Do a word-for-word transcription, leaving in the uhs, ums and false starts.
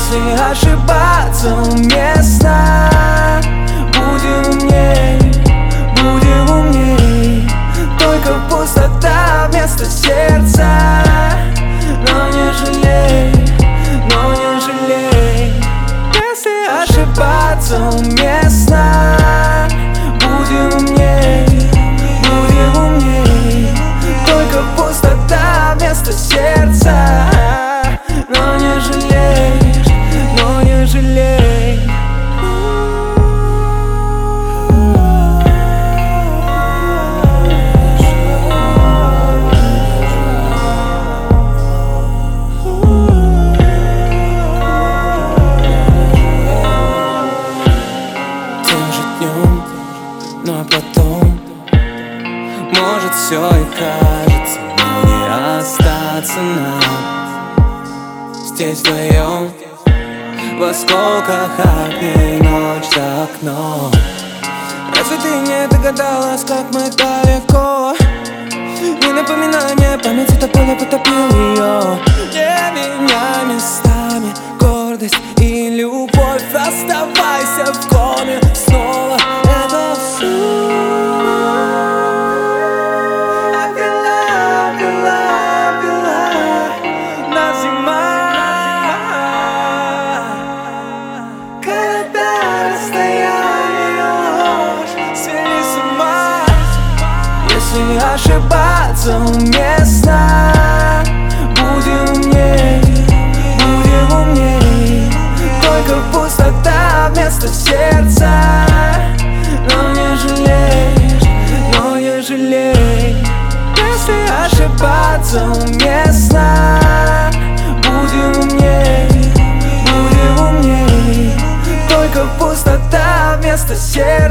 Если ошибаться уместно, будем умней, будем умней. Только пустота вместо сердца. Но не жалей, но не жалей. Если ошибаться уместно, будем умней, будем умней. Только пустота вместо сердца. Но не жалей, но не жалей. Тем же днем, но потом, может, все и кажется, но не остаться нам здесь вдвоем, в осколках огней, ночь за окном. Разве ты не догадалась, как мы далеко? Не напоминание, память это поле потопил ее. Не меняй местами гордость и любовь. Оставайся в коме снова. Это все. Если ошибаться уместно, будем умней, будем умней. Только пустота вместо сердца. Но не жалей, но не жалей. Если ошибаться уместно, будем умней, будем умней. Только пустота вместо сердца.